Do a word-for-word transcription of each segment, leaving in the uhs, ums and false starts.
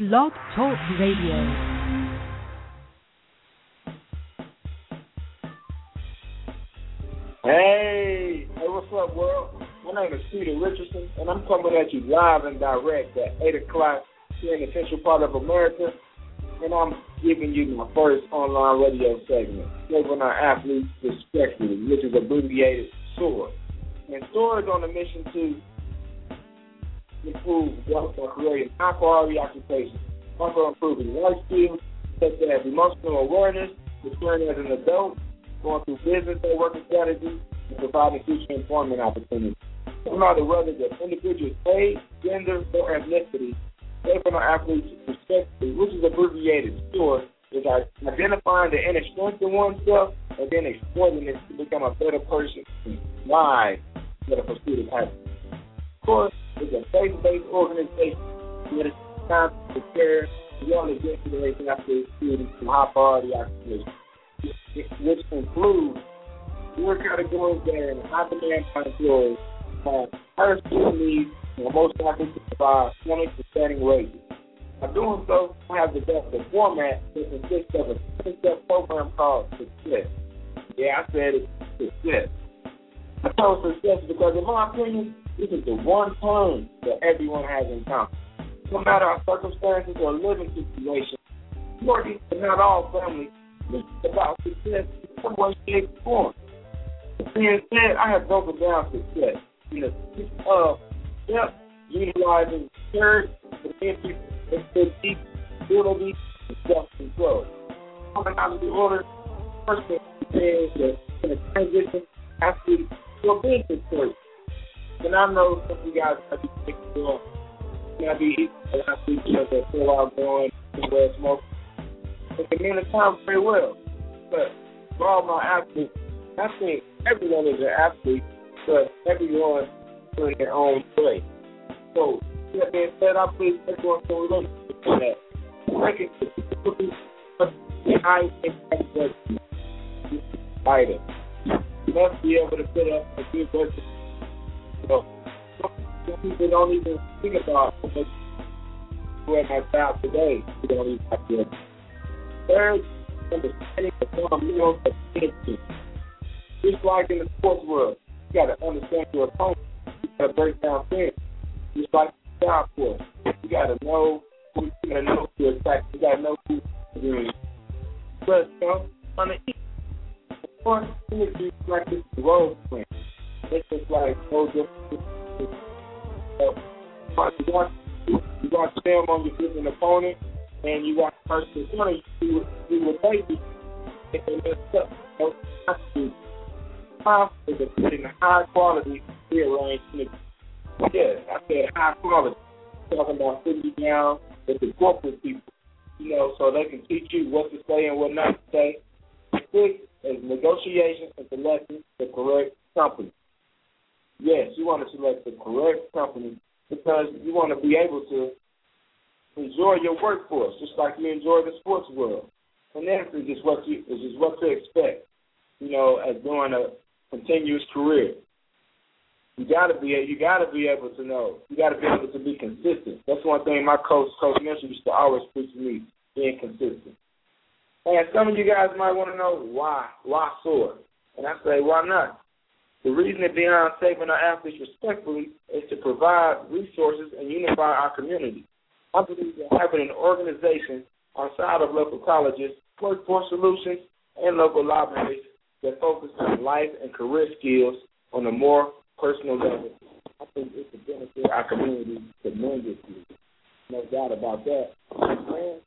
Blog Talk Radio. Hey, hey, what's up, world? My name is Peter Richardson, and I'm coming at you live and direct at eight o'clock here in the central part of America, and I'm giving you my first online radio segment, Saving Our Athletes Respectfully, which is abbreviated SOAR. And SOAR is on a mission to improve wealth by creating high-quality occupations, also improving life skills such as emotional awareness, maturing as an adult, going through business and working strategies, and providing future employment opportunities. No matter whether the individual's age, gender, or ethnicity, Saving Our Athletes Respectfully, which is abbreviated SOAR, is identifying the inner strength in oneself and then exploiting it to become a better person and thrive for the pursuit of happiness. Of course, it's a faith-based organization that is time to prepare young and generation after students from high-priority occupations, which includes four categories that are in high demand by employees, have higher skill needs, and are most likely to provide twenty to setting wages. By doing so, I have developed a format that consists of a ten-step program called Success. Yeah, I said it, Success. I call it Success because, in my opinion, this is the one term that everyone has in common. No matter our circumstances or living situation, working but not all families, this is about success in some way, shape, or form. That being said, I have broken down success in the six of steps utilizing courage, commitment, expertise, ability, and self-control. Coming out of the order, first thing is that in a transition, has to be your business person. And I know some of you guys might be thinking, well, can I be equal athletes that feel out going somewhere smoke? It can mean the time very well. But for all my athletes, I think everyone is an athlete, but everyone in their own way. So, that being said, I believe everyone can relate to that. Second, I impact judgment. Fighter. You must be able to put up a good judgment. So, some people don't even think about where my job today. You don't even have to. Third, understanding the fundamentals of thinking. Just like in the sports world, you got to understand your opponent. You got to break down things. Just like the job force, you got to know who you got to know to attack. You got to know who you're doing. But you know, on the east, of course, it's like this role playing. It's just like no different. Uh, you watch, you watch film on your different opponent, and you watch the person in front of you do what they do, and they mess up. So, I see how is putting a high quality rearrangement. Yeah, I said high quality. Talking about sitting you down with the corporate people, you know, so they can teach you what to say and what not to say. Six is negotiation and selecting the correct company. Yes, you want to select the correct company because you want to be able to enjoy your workforce, just like you enjoy the sports world. And that's just what you is just what to expect, you know, as doing a continuous career. You gotta be you gotta be able to know. You gotta be able to be consistent. That's one thing my coach, Coach Mitchell, used to always preach to me, being consistent. And some of you guys might want to know why, why SOAR? And I say, why not? The reason behind Saving Our Athletes Respectfully is to provide resources and unify our community. I believe that having an organization outside of local colleges, workforce solutions, and local libraries that focus on life and career skills on a more personal level, I think it could benefit our community tremendously. No doubt about that. Man,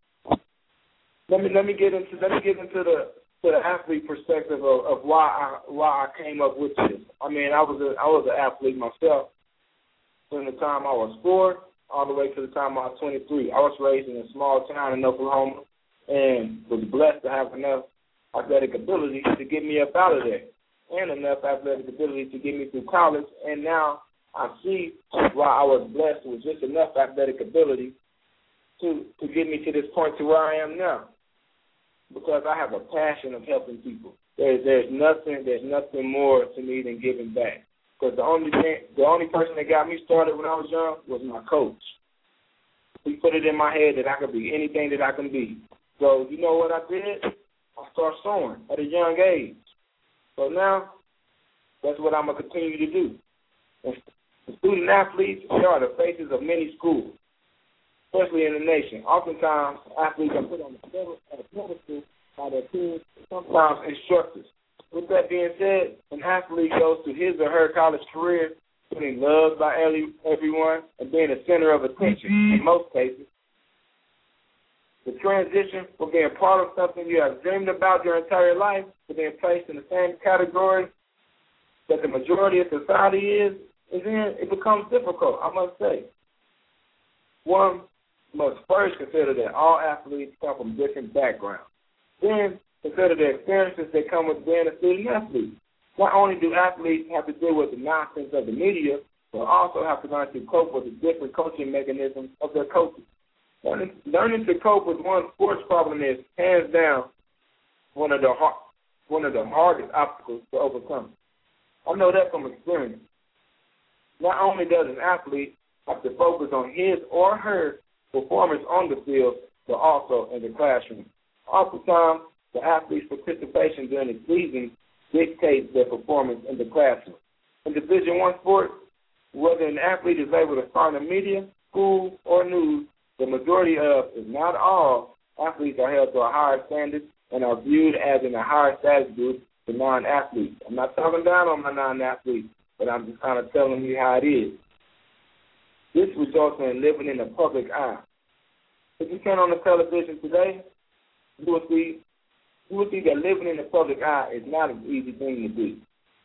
let me let me get into let me get into the to the athlete perspective of, of why I why I came up with this. I mean, I was a I was an athlete myself from the time I was four all the way to the time I was twenty-three. I was raised in a small town in Oklahoma and was blessed to have enough athletic ability to get me up out of there and enough athletic ability to get me through college. And now I see why I was blessed with just enough athletic ability to, to get me to this point to where I am now. Because I have a passion of helping people. There's there's nothing there's nothing more to me than giving back. Because the only thing, the only person that got me started when I was young was my coach. he put it in my head that I could be anything that I can be. So you know what I did? I started sewing at a young age. So now that's what I'm going to continue to do. And the student athletes, they are the faces of many schools, especially in the nation. Oftentimes, athletes are put on the pedestal by their peers, sometimes instructors. With that being said, an athlete goes to his or her college career being loved by everyone and being the center of attention in most cases. The transition from being part of something you have dreamed about your entire life to being placed in the same category that the majority of society is, is in, it becomes difficult, I must say. One must first consider that all athletes come from different backgrounds. Then consider the experiences that come with being a student athlete. Not only do athletes have to deal with the nonsense of the media, but also have to learn to cope with the different coaching mechanisms of their coaches. Learning, learning to cope with one sports problem is, hands down, one of the hard, one of the hardest obstacles to overcome. I know that from experience. Not only does an athlete have to focus on his or her performance on the field, but also in the classroom. Oftentimes, the athlete's participation during the season dictates their performance in the classroom. In Division One sports, whether an athlete is able to find the media, school, or news, the majority of, if not all, athletes are held to a higher standard and are viewed as in a higher status group than non-athletes. I'm not talking down on my non-athletes, but I'm just kind of telling you how it is. This results in living in the public eye. If you turn on the television today, you will see you will see that living in the public eye is not an easy thing to do.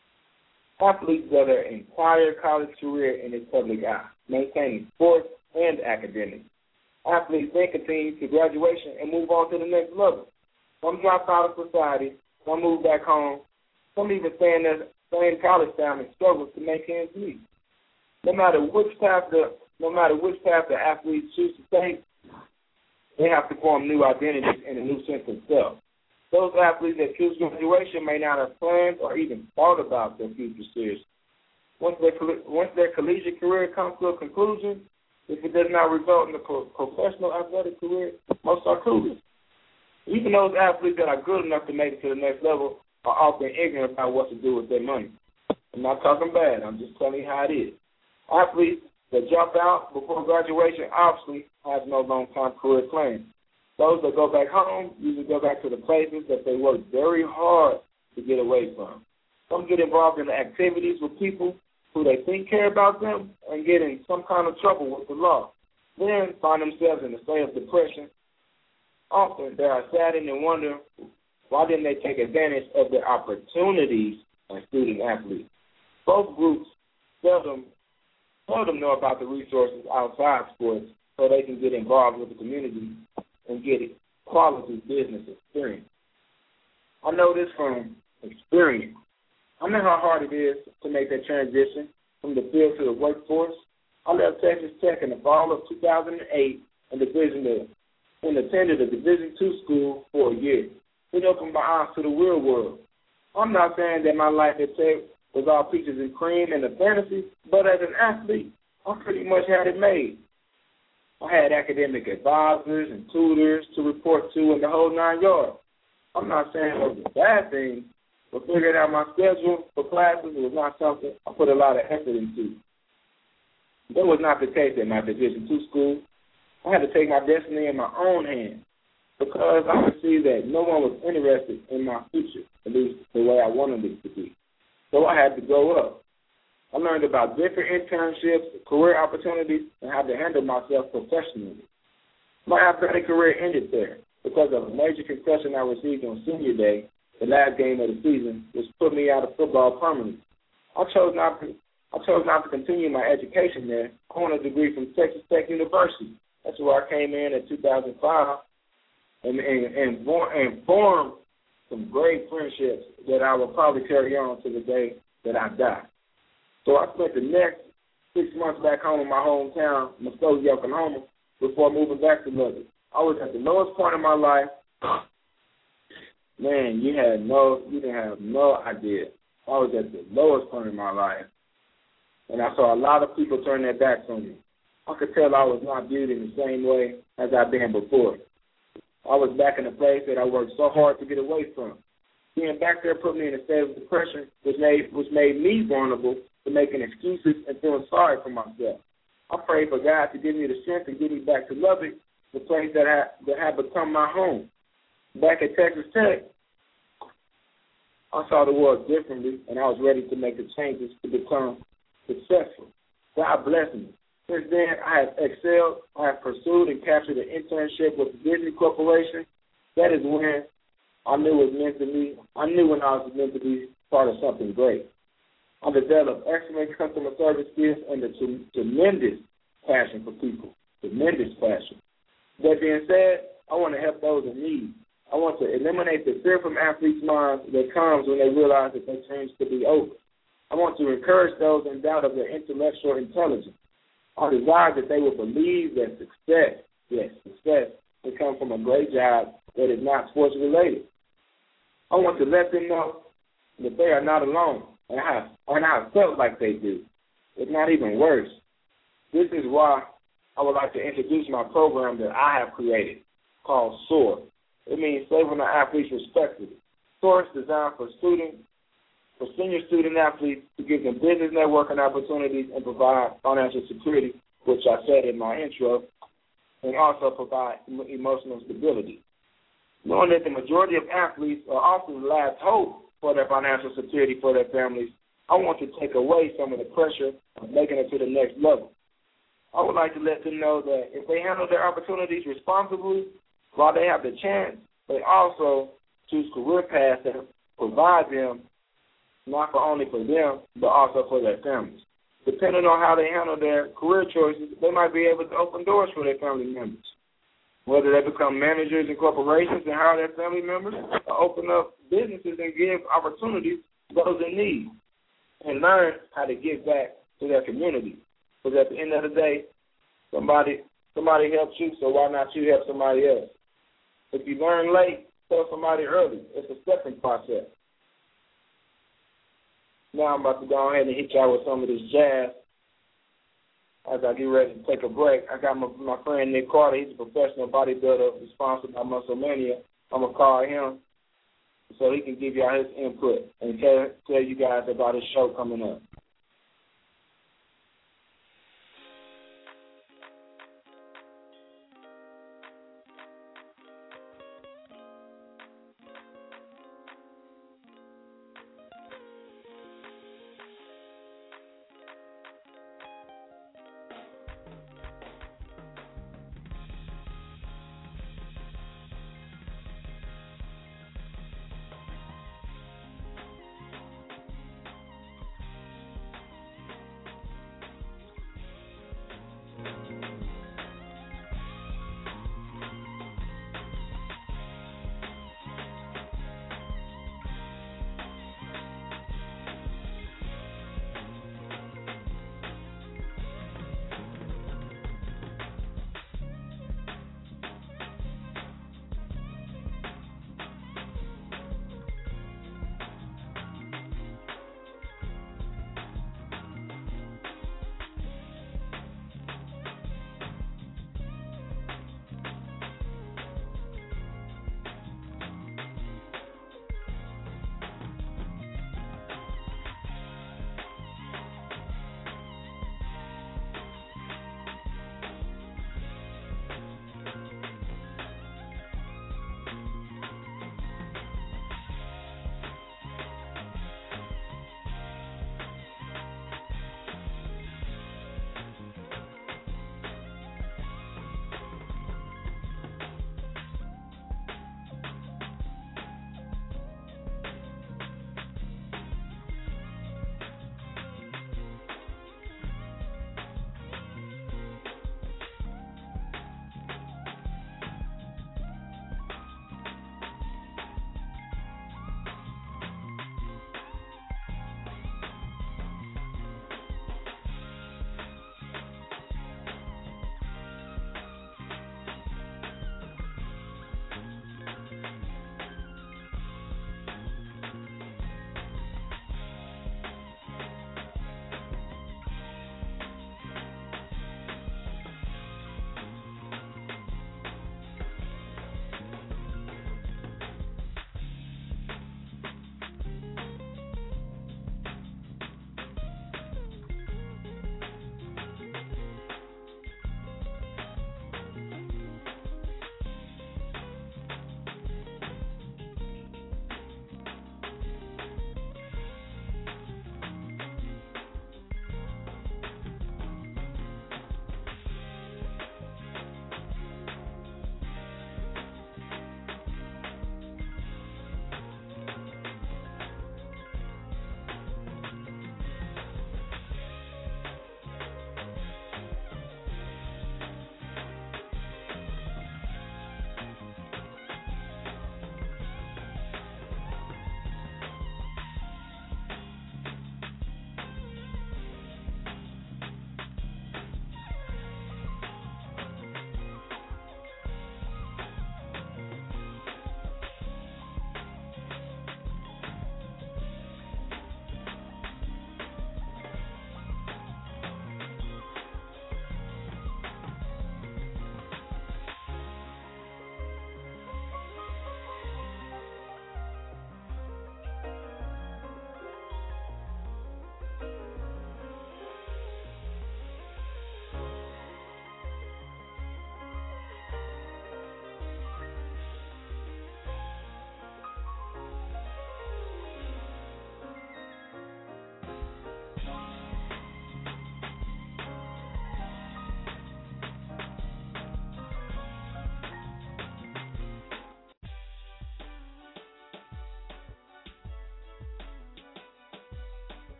Athletes go their entire college career in this public eye, maintaining sports and academics. Athletes then continue to graduation and move on to the next level. Some drop out of society, some move back home, some even stay in their same college town and struggle to make ends meet. No matter which path the no matter which path the athletes choose to take, they have to form new identities and a new sense of self. Those athletes that choose graduation may not have planned or even thought about their future seriously. Once their once their collegiate career comes to a conclusion, if it does not result in a pro- professional athletic career, most are clueless. Even those athletes that are good enough to make it to the next level are often ignorant about what to do with their money. I'm not talking bad. I'm just telling you how it is. Athletes that jump out before graduation obviously have no long-term career plans. Those that go back home usually go back to the places that they work very hard to get away from. Some get involved in activities with people who they think care about them and get in some kind of trouble with the law. Then find themselves in a state of depression. Often they are saddened and wonder why didn't they take advantage of the opportunities as student athletes. Both groups seldom, seldom know about the resources outside sports so they can get involved with the community and get it quality business experience. I know this from experience. I know how hard it is to make that transition from the field to the workforce. I left Texas Tech in the fall of two thousand eight and division and attended a Division two school for a year. It opened my eyes to the real world. I'm not saying that my life at Tech was all peaches and cream and a fantasy, but as an athlete, I pretty much had it made. I had academic advisors and tutors to report to in the whole nine yards. I'm not saying it was a bad thing, but figuring out my schedule for classes was not something I put a lot of effort into. That was not the case at my Division two school. I had to take my destiny in my own hands because I could see that no one was interested in my future, at least the way I wanted it to be. So I had to grow up. I learned about different internships, career opportunities, and how to handle myself professionally. My athletic career ended there because of a major concussion I received on senior day, the last game of the season, which put me out of football permanently. I chose not to, I chose not to continue my education there. I want a degree from Texas Tech University. That's where I came in in two thousand five and, and, and, born, and formed some great friendships that I will probably carry on to the day that I die. So I spent the next six months back home in my hometown, Muskogee, Oklahoma, before moving back to Lubbock. I was at the lowest point in my life. Man, you had no, you didn't have no idea. I was at the lowest point in my life, and I saw a lot of people turn their backs on me. I could tell I was not viewed in the same way as I've been before. I was back in a place that I worked so hard to get away from. Being back there put me in a state of depression, which made, which made me vulnerable to making excuses and feeling sorry for myself. I prayed for God to give me the strength to get me back to Lubbock, the place that had, that had become my home. Back at Texas Tech, I saw the world differently, and I was ready to make the changes to become successful. God bless me. Since then, I have excelled. I have pursued and captured an internship with the Disney Corporation. That is when I knew it was meant to be. I knew when I was meant to be part of something great. I developed excellent customer service skills and a t- tremendous passion for people. Tremendous passion. That being said, I want to help those in need. I want to eliminate the fear from athletes' minds that comes when they realize that their dreams could be over. I want to encourage those in doubt of their intellectual intelligence. I desire that they will believe that success, yes, success, will come from a great job that is not sports related. I want to let them know that they are not alone, and I have, and I have felt like they do. It's not even worse. This is why I would like to introduce my program that I have created called SOAR. It means Saving Our Athletes Respectively. SOAR is designed for students, for senior student athletes to give them business networking opportunities and provide financial security, which I said in my intro, and also provide emotional stability. Knowing that the majority of athletes are often the last hope for their financial security for their families, I want to take away some of the pressure of making it to the next level. I would like to let them know that if they handle their opportunities responsibly, while they have the chance, they also choose career paths that provide them not for only for them, but also for their families. Depending on how they handle their career choices, they might be able to open doors for their family members. Whether they become managers in corporations and hire their family members, or open up businesses and give opportunities to those in need, and learn how to give back to their community. Because at the end of the day, somebody somebody helps you, so why not you help somebody else? If you learn late, tell somebody early. It's a stepping process. Now I'm about to go ahead and hit y'all with some of this jazz as I get ready to take a break. I got my, my friend Nick Carter. He's a professional bodybuilder sponsored by Musclemania. I'm going to call him so he can give y'all his input and tell, tell you guys about his show coming up.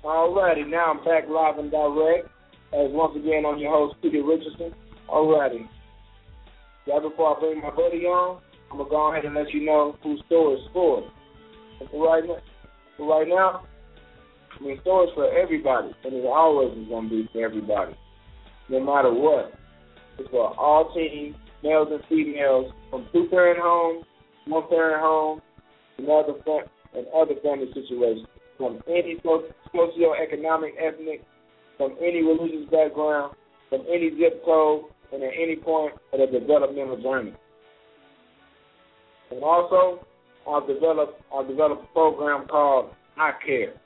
Alrighty, now I'm back live and direct. As once again, I'm your host, Peter Richardson. Alrighty. Right before I bring my buddy on, I'm going to go ahead and let you know who store is for. And for right now, for right now, I mean, store is for everybody, and it always is going to be for everybody, no matter what. It's for all teens, males and females, from two-parent homes, one-parent homes, and other, fam- and other family situations, from any socioeconomic, ethnic, from any religious background, from any zip code, and at any point of the developmental journey. And also, I've developed, I've developed a program called I Care.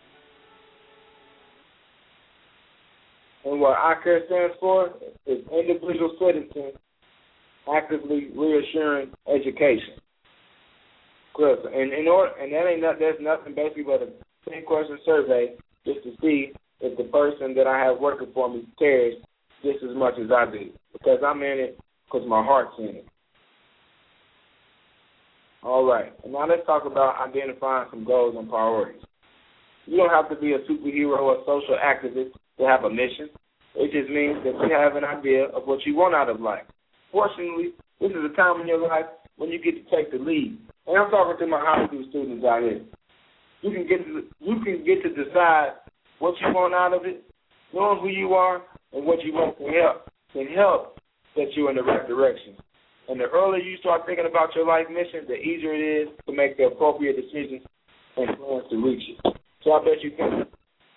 And what I Care stands for is Individual Citizen Actively Reassuring Education. And in order, and that ain't not, that's nothing basically but a ten question survey just to see if the person that I have working for me cares just as much as I do, because I'm in it because my heart's in it. All right, and now let's talk about identifying some goals and priorities. You don't have to be a superhero or social activist to have a mission. It just means that you have an idea of what you want out of life. Fortunately, this is a time in your life when you get to take the lead. And I'm talking to my high school students out here. You can get to, you can get to decide what you want out of it. Knowing who you are and what you want can help can help set you in the right direction. And the earlier you start thinking about your life mission, the easier it is to make the appropriate decisions and plans to reach it. So I bet you can.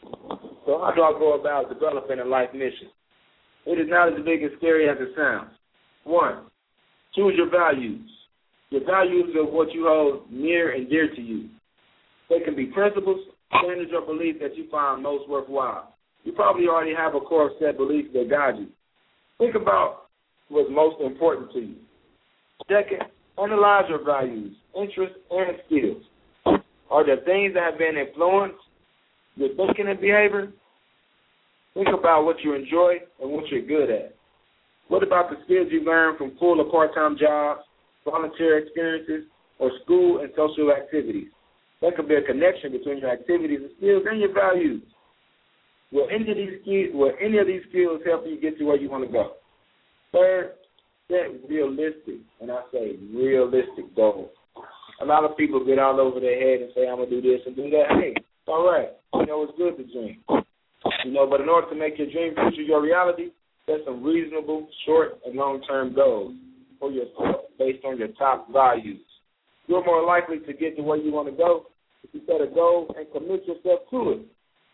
So how do I go about developing a life mission? It is not as big and scary as it sounds. One, choose your values. Your values are what you hold near and dear to you. They can be principles, standards, or beliefs that you find most worthwhile. You probably already have a core set beliefs that guide you. Think about what's most important to you. Second, analyze your values, interests, and skills. Are there things that have been influenced your thinking and behavior? Think about what you enjoy and what you're good at. What about the skills you learned from full or part-time jobs, volunteer experiences, or school and social activities? There could be a connection between your activities and skills and your values. Will any of these skills, will any of these skills help you get to where you want to go? Third, set realistic, and I say realistic goals. A lot of people get all over their head and say, I'm going to do this and do that. Hey, it's all right. You know, it's good to dream. You know, but in order to make your dream future your reality, set some reasonable short and long-term goals for yourself based on your top values. You're more likely to get to where you want to go if you set a goal and commit yourself to it.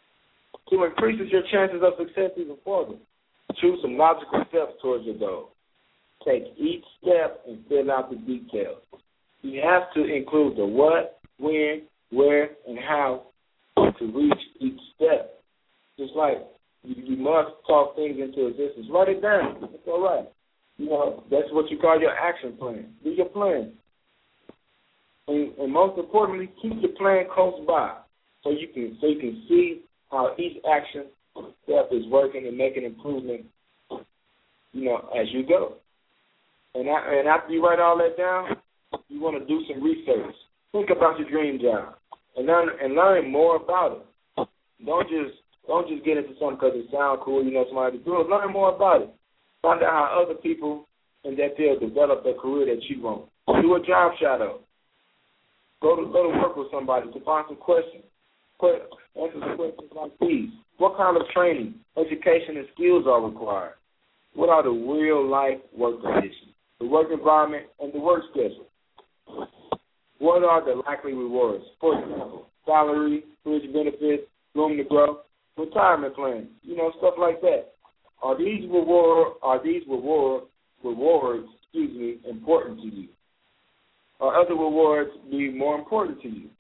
To increase your chances of success even further, choose some logical steps towards your goal. Take each step and fill out the details. You have to include the what, when, where, and how to reach each step. Just like you, you must talk things into existence. Write it down. It's all right. You know, that's what you call your action plan. Do your plan. And, and most importantly, keep your plan close by so you can so you can see how each action step is working and making improvement, you know, as you go. And, I, and after you write all that down, you want to do some research. Think about your dream job and learn and learn more about it. Don't just don't just get into something because it sounds cool. You know somebody to do it. Learn more about it. Find out how other people in that field develop a career that you want. Do a job shadow. Go to go to work with somebody to find some questions. Put, answer some questions like these. What kind of training, education, and skills are required? What are the real-life work conditions, the work environment, and the work schedule? What are the likely rewards? For example, salary, fringe benefits, room to grow, retirement plans, you know, stuff like that. Are these reward are these reward rewards, excuse me, important to you? Are other rewards be more important to you?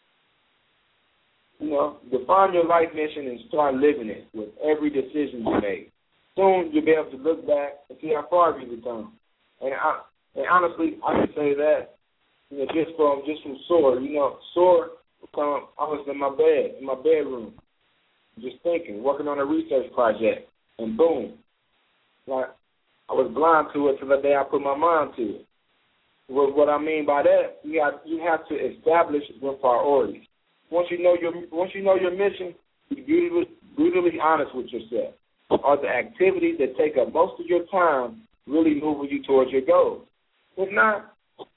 You know, define your life mission and start living it with every decision you make. Soon you'll be able to look back and see how far you've come. And, I, and honestly, I can say that, you know, just from just from SOAR. You know, SOAR, I was in my bed, in my bedroom, just thinking, working on a research project, and boom, like I was blind to it till the day I put my mind to it. What, what I mean by that, you have you have to establish your priorities. Once you know your once you know your mission, Be brutally, brutally honest with yourself. Are the activities that take up most of your time really moving you towards your goals? If not,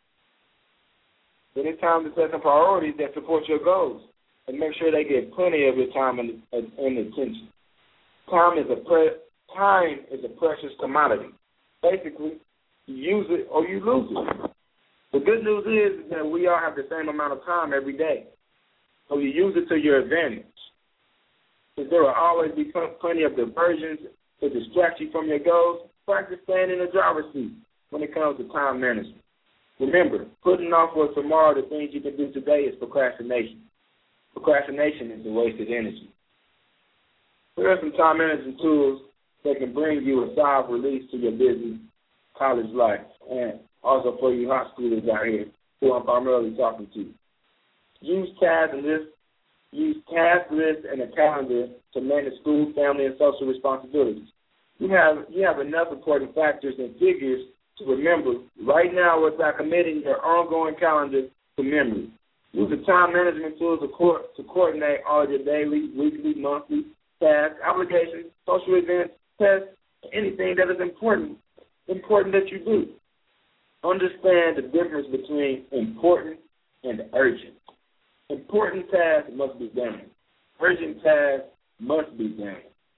then it's time to set some priorities that support your goals and make sure they get plenty of your time and, and, and attention. Time is a pre- time is a precious commodity. Basically, you use it or you lose it. The good news is that we all have the same amount of time every day, so you use it to your advantage. Because there will always be plenty of diversions to distract you from your goals. Practice staying in the driver's seat when it comes to time management. Remember, putting off for tomorrow the things you can do today is procrastination. Procrastination is a wasted energy. Here are some time management tools that can bring you a sigh of release to your busy college life, and also for you high schoolers out here who I'm primarily talking to. Use task lists, use task lists and a calendar to manage school, family, and social responsibilities. You have you have enough important factors and figures to remember right now without committing your ongoing calendar to memory. Use the time management tools to, co- to coordinate all of your daily, weekly, monthly tasks, obligations, social events, tests, anything that is important, important that you do. Understand the difference between important and urgent. Important tasks must be done. Urgent tasks must be done.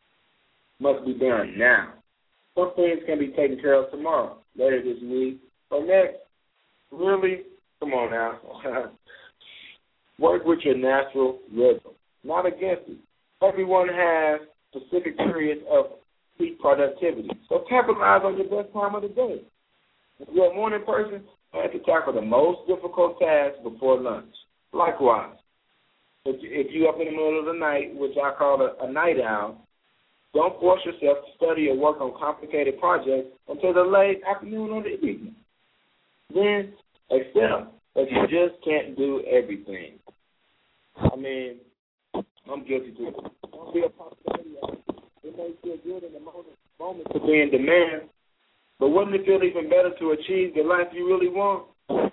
Must be done now. Some things can be taken care of tomorrow, later this week, or next. Really? Come on now. Work with your natural rhythm, not against it. Everyone has specific periods of peak productivity, so capitalize on your best time of the day. If you're a morning person, you have to tackle the most difficult tasks before lunch. Likewise, if, if you're up in the middle of the night, which I call a, a night owl, don't force yourself to study or work on complicated projects until the late afternoon or the evening. Then accept that you just can't do everything. I mean, I'm guilty too. Don't be a possibility of it. It may feel good in the moment, moment to be in demand, but wouldn't it feel even better to achieve the life you really want?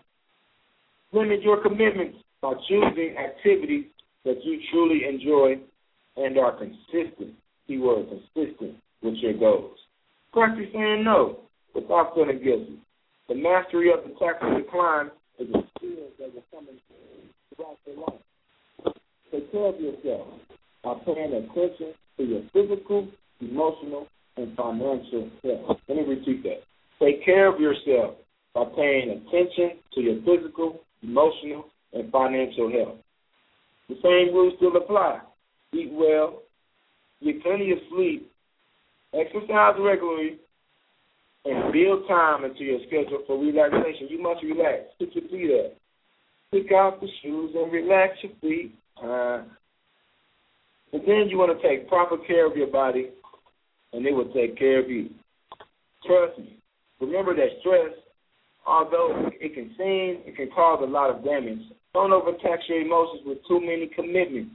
Limit your commitments by choosing activities that you truly enjoy and are consistent, keyword consistent, with your goals. Practice saying no without feeling guilty. The mastery of the tactical decline is a skill that will come in throughout your life. Take care of yourself by paying attention to your physical, emotional, and financial health. Let me repeat that. Take care of yourself by paying attention to your physical, emotional, and financial health. The same rules still apply. Eat well, get plenty of sleep, exercise regularly, and build time into your schedule for relaxation. You must relax. Put your feet up. Pick out the shoes and relax your feet. Uh, and then you want to take proper care of your body, and it will take care of you. Trust me. Remember that stress, although it can seem, it can cause a lot of damage, don't overtax your emotions with too many commitments.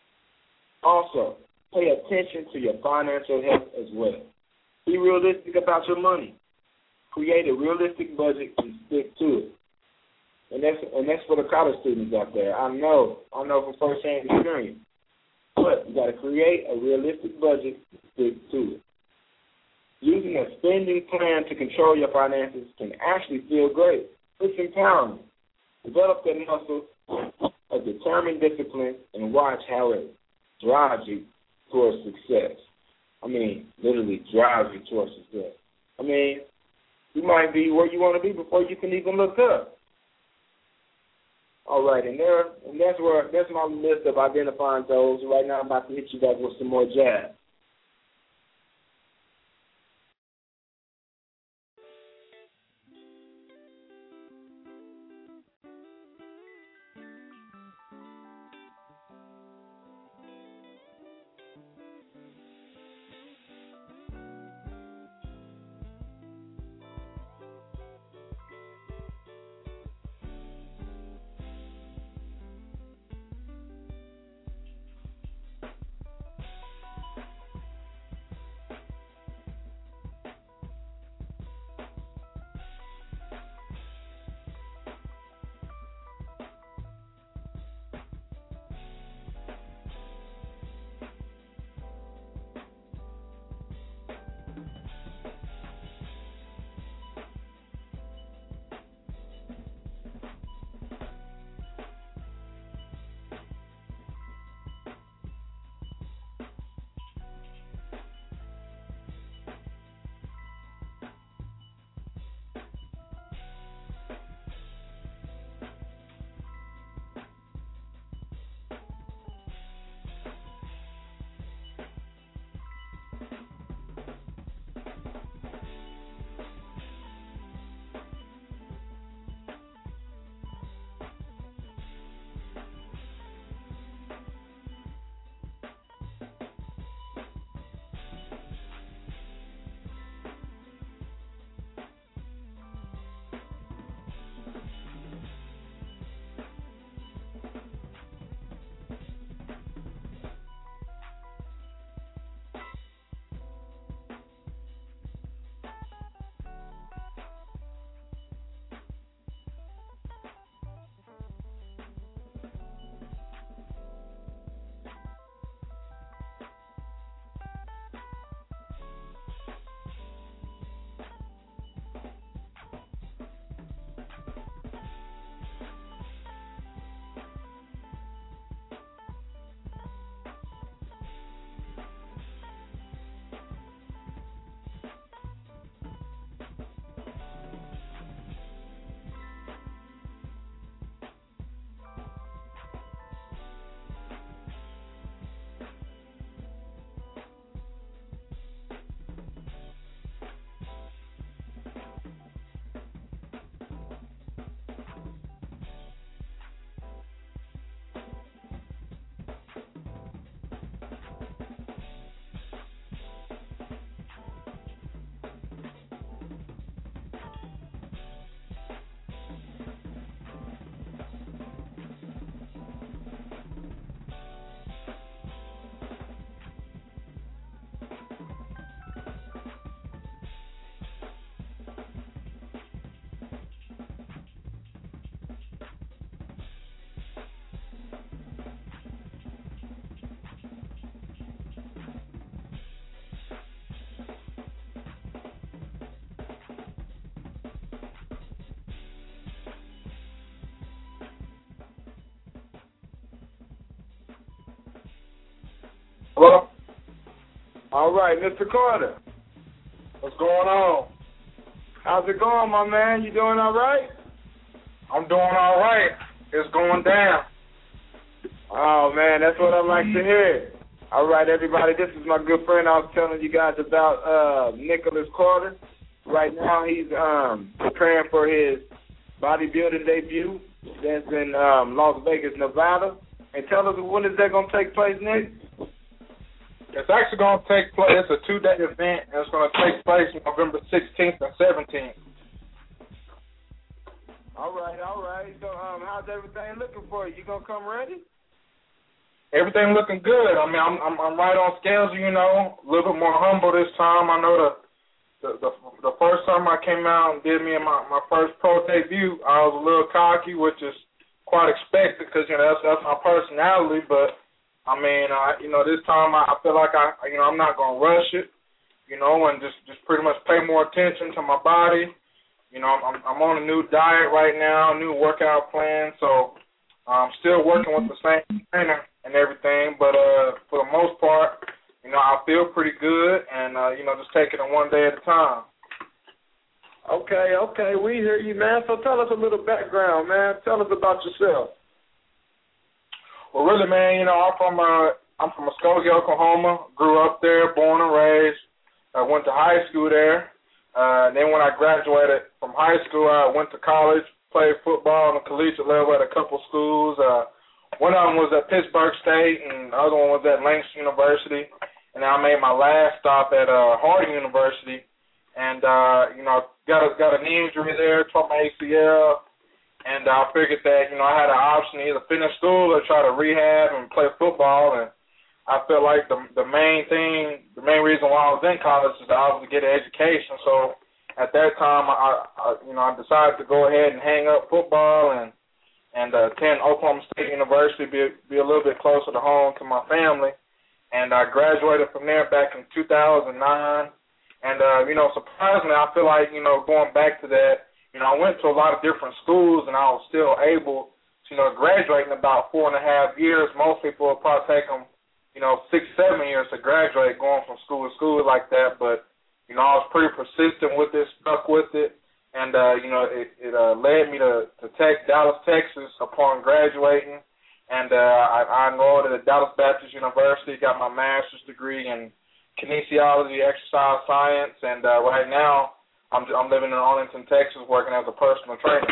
Also, pay attention to your financial health as well. Be realistic about your money. Create a realistic budget and stick to it. And that's and that's for the college students out there. I know, I know from first-hand experience. But you got to create a realistic budget and stick to it. Using a spending plan to control your finances can actually feel great. It's empowering. Develop that muscle of determined discipline and watch how it drives you towards success. I mean, literally drives you towards success. I mean, you might be where you want to be before you can even look up. All right, and there, and that's where that's my list of identifying those. Right now, I'm about to hit you back with some more jazz. Hello? All right, Mister Carter. What's going on? How's it going, my man? You doing all right? I'm doing all right. It's going down. Oh, man, that's what I like to hear. All right, everybody, this is my good friend I was telling you guys about, uh, Nicholas Carter. Right now he's um, preparing for his bodybuilding debut. That's in um, Las Vegas, Nevada. And tell us, when is that going to take place, Nick? It's actually going to take place. It's a two-day event, and it's going to take place November sixteenth and seventeenth. All right, all right. So um, how's everything looking for you? You going to come ready? Everything looking good. I mean, I'm, I'm I'm right on scales, you know, a little bit more humble this time. I know the the the, the first time I came out and did me in my, my first pro debut, I was a little cocky, which is quite expected because, you know, that's, that's my personality. But, I mean, I, you know, this time I, I feel like, I, you know, I'm not going to rush it, you know, and just, just pretty much pay more attention to my body. You know, I'm, I'm on a new diet right now, new workout plan, so I'm still working with the same trainer and everything, but uh, for the most part, you know, I feel pretty good, and, uh, you know, just taking it one day at a time. Okay, okay, we hear you, man. So tell us a little background, man. Tell us about yourself. Well, really, man, you know, I'm from uh, I'm from Muskogee, Oklahoma. Grew up there, born and raised. I went to high school there. Uh, then when I graduated from high school, I went to college, played football on the collegiate level at a couple schools. Uh, one of them was at Pittsburgh State, and the other one was at Langston University. And I made my last stop at uh, Harding University, and uh, you know, got a, got a knee injury there, tore my A C L, and I figured that, you know, I had an option to either finish school or try to rehab and play football. And I felt like the the main thing, the main reason why I was in college is that I was to get an education. So at that time, I, I you know, I decided to go ahead and hang up football and and uh, attend Oklahoma State University, be be a little bit closer to home to my family. And I graduated from there back in two thousand nine. And, uh, you know, surprisingly, I feel like, you know, going back to that, you know, I went to a lot of different schools, and I was still able to, you know, graduate in about four and a half years. Most people will probably take them, you know, six, seven years to graduate going from school to school like that. But, you know, I was pretty persistent with it, stuck with it. And, uh, you know, it, it uh, led me to, to Tech, Dallas, Texas upon graduating. And uh, I, I enrolled at Dallas Baptist University, got my master's degree in kinesiology, exercise science, and uh, right now I'm I'm living in Arlington, Texas, working as a personal trainer.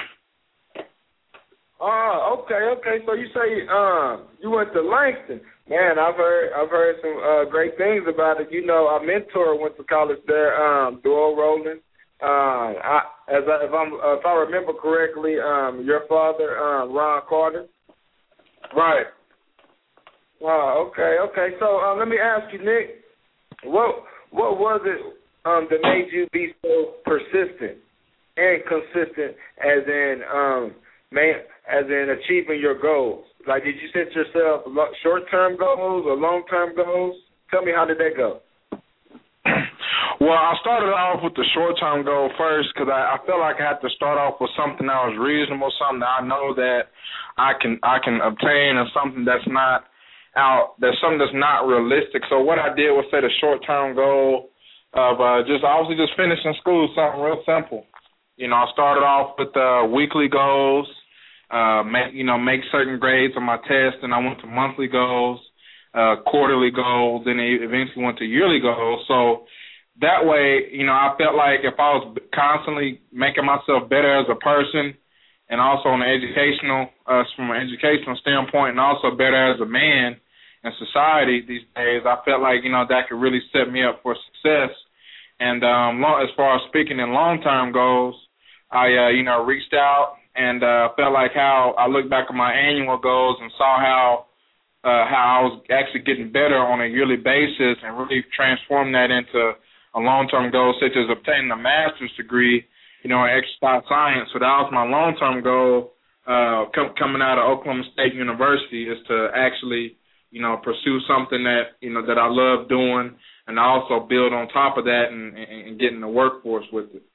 Oh, okay, okay. So you say um, you went to Langston. Man, I've heard I've heard some uh, great things about it. You know, our mentor went to college there, um, Doyle Rowland. Um, I, as I, if I'm uh, if I remember correctly, um, your father, um, Ron Carter. Right. Wow. Okay. Okay. So um, let me ask you, Nick, what what was it um, that made you be so persistent and consistent, as in um, man, as in achieving your goals? Like, did you set yourself short-term goals or long-term goals? Tell me, how did that go? Well, I started off with the short-term goal first because I, I felt like I had to start off with something that was reasonable, something that I know that I can I can obtain, or something that's not out, that's something that's not realistic. So what I did was set a short-term goal of uh, just obviously just finishing school, something real simple. You know, I started off with uh, weekly goals, uh, make, you know, make certain grades on my test, and I went to monthly goals, uh, quarterly goals, then eventually went to yearly goals. So that way, you know, I felt like if I was constantly making myself better as a person, and also on an educational, uh, from an educational standpoint, and also better as a man in society these days, I felt like, you know, that could really set me up for success. And um, as far as speaking in long-term goals, I, uh, you know, reached out and uh, felt like how I looked back at my annual goals and saw how uh, how I was actually getting better on a yearly basis, and really transformed that into a long-term goal, such as obtaining a master's degree, you know, in exercise science. So that was my long-term goal uh, com- coming out of Oklahoma State University, is to actually, you know, pursue something that, you know, that I love doing, and also build on top of that and, and, and get in the workforce with it.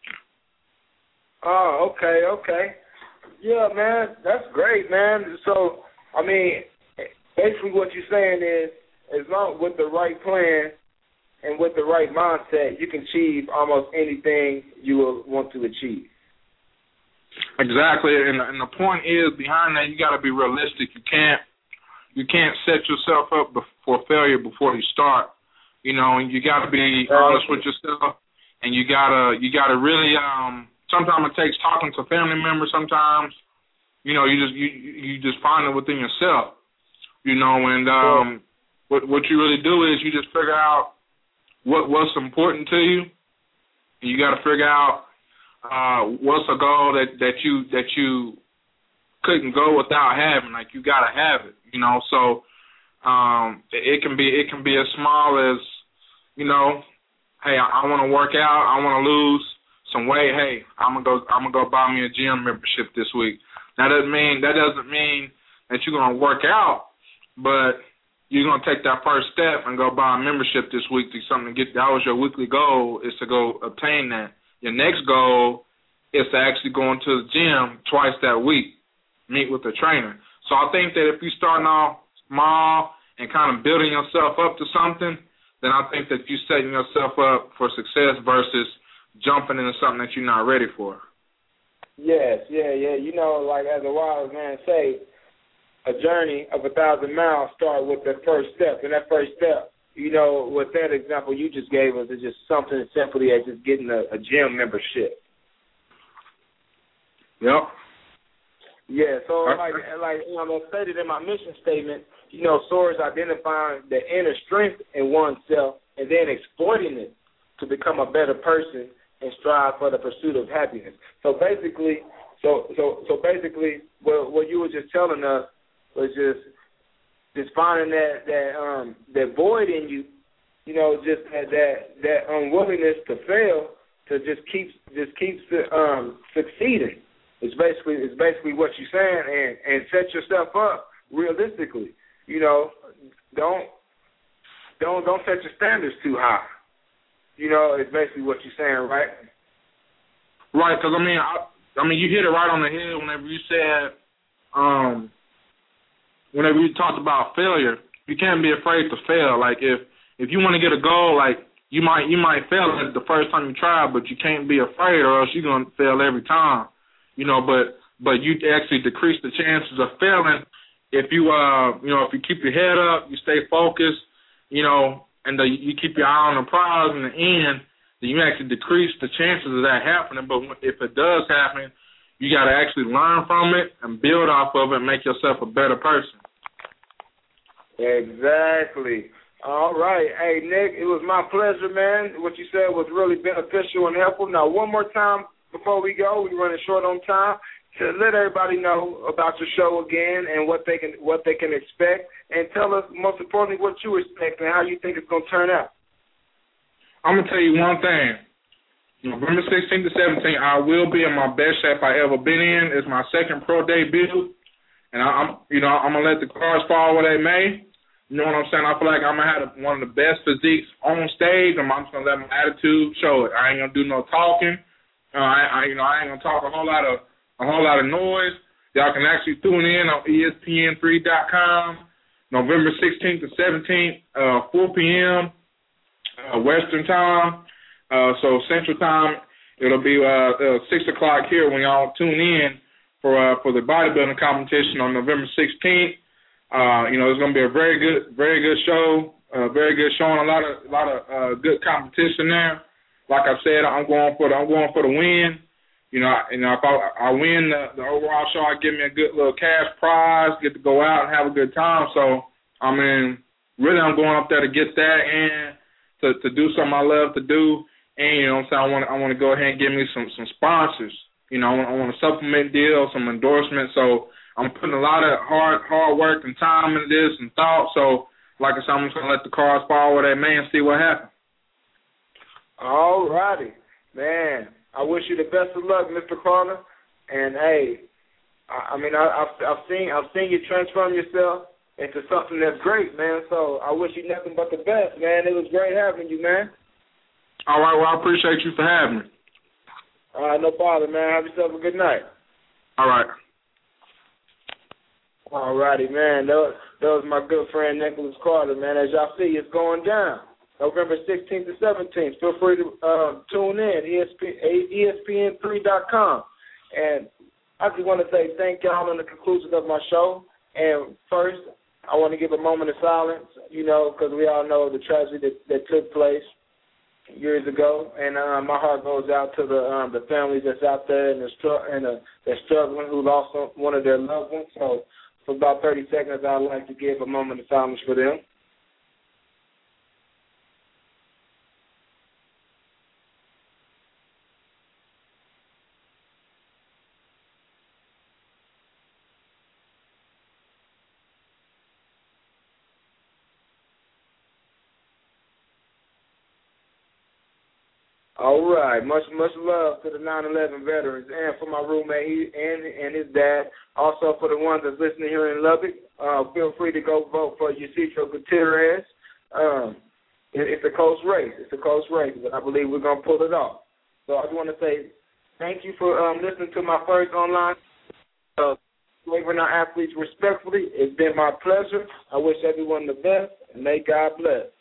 Oh, okay, okay. Yeah, man, that's great, man. So, I mean, basically what you're saying is as long with the right plan and with the right mindset, you can achieve almost anything you will want to achieve. Exactly, and, and the point is behind that you got to be realistic. You can't you can't set yourself up for failure before you start. You know, and you got to be honest with yourself, and you gotta you gotta really. Um, sometimes it takes talking to family members. Sometimes, you know, you just you you just find it within yourself. You know, and um, what what you really do is you just figure out what what's important to you, and you got to figure out uh, what's a goal that, that you that you couldn't go without having. Like, you got to have it, you know. So um, it can be it can be as small as, you know, hey, I, I want to work out, I want to lose some weight. Hey, I'm gonna go I'm gonna go buy me a gym membership this week. That doesn't mean that doesn't mean that you're gonna work out, but you're going to take that first step and go buy a membership this week to something to get. That was your weekly goal, is to go obtain that. Your next goal is to actually go into the gym twice that week, meet with the trainer. So I think that if you're starting off small and kind of building yourself up to something, then I think that you're setting yourself up for success versus jumping into something that you're not ready for. Yes, yeah, yeah. You know, like as a wise man say, a journey of a thousand miles start with that first step. And that first step, you know, with that example you just gave us, is just something as simply as just getting a, a gym membership. Yep. Yeah, so like like you know, I stated in my mission statement, you know, SOAR is identifying the inner strength in oneself and then exploiting it to become a better person and strive for the pursuit of happiness. So basically, so so so basically, what what you were just telling us was just just finding that that um that void in you, you know, just that that, that unwillingness to fail, to just keep just keeps um succeeding. It's basically it's basically what you're saying, and, and set yourself up realistically. You know, don't don't don't set your standards too high. You know, it's basically what you're saying, right? Right, because I mean, I, I mean, you hit it right on the head whenever you said, um, whenever you talked about failure. You can't be afraid to fail. Like if if you want to get a goal, like you might you might fail it the first time you try, but you can't be afraid, or else you're gonna fail every time. You know, but but you actually decrease the chances of failing if you uh you know if you keep your head up, you stay focused, you know, and the, you keep your eye on the prize in the end, then you actually decrease the chances of that happening. But if it does happen, you got to actually learn from it and build off of it and make yourself a better person. Exactly. All right. Hey, Nick, it was my pleasure, man. What you said was really beneficial and helpful. Now, one more time before we go, we're running short on time, to let everybody know about your show again and what they can what they can expect, and tell us, most importantly, what you expect and how you think it's going to turn out. I'm going to tell you one thing. November sixteenth to seventeenth, I will be in my best shape I ever been in. It's my second pro debut, and I, I'm, you know, I'm gonna let the cards fall where they may. You know what I'm saying? I feel like I'm gonna have one of the best physiques on stage, and I'm just gonna let my attitude show it. I ain't gonna do no talking. Uh, I, I, you know, I ain't gonna talk a whole lot of a whole lot of noise. Y'all can actually tune in on E S P N three dot com, November sixteenth to seventeenth, uh, four p.m. Uh, Western time. Uh, so Central Time, it'll be uh, uh, six o'clock here when y'all tune in for uh, for the bodybuilding competition on November sixteenth. Uh, you know, it's gonna be a very good, very good show, uh, very good showing, a lot of, a lot of uh, good competition there. Like I said, I'm going for the, I'm going for the win. You know, you know, if I, I win the, the overall show, I give me a good little cash prize, get to go out and have a good time. So, I mean, really, I'm going up there to get that and to to do something I love to do. And, you know what I'm saying, I want, I want to go ahead and give me some, some sponsors. You know, I want, I want a supplement deal, some endorsements. So I'm putting a lot of hard hard work and time into this and thought. So, like I said, I'm just going to let the cards fall where they may and see what happens. All righty. Man, I wish you the best of luck, Mister Carter. And, hey, I, I mean, I, I've, I've seen I've seen you transform yourself into something that's great, man. So I wish you nothing but the best, man. It was great having you, man. All right, well, I appreciate you for having me. All right, no problem, man. Have yourself a good night. All right. All righty, man. That was, that was my good friend Nicholas Carter, man. As y'all see, it's going down. November sixteenth to seventeenth. Feel free to uh, tune in, E S P N three dot com. And I just want to say thank y'all on the conclusion of my show. And first, I want to give a moment of silence, you know, because we all know the tragedy that, that took place years ago. And uh, my heart goes out to the um, the families that's out there and, the str- and uh, they're struggling who lost one of their loved ones. So for about thirty seconds, I'd like to give a moment of silence for them. All right, much much love to the nine eleven veterans and for my roommate he, and and his dad. Also for the ones that's listening here in Lubbock, uh, feel free to go vote for Yusitro Gutierrez. Um, it, it's a close race. It's a close race, but I believe we're gonna pull it off. So I just want to say thank you for um, listening to my first online uh, Flavoring Our Athletes Respectfully. It's been my pleasure. I wish everyone the best, and may God bless.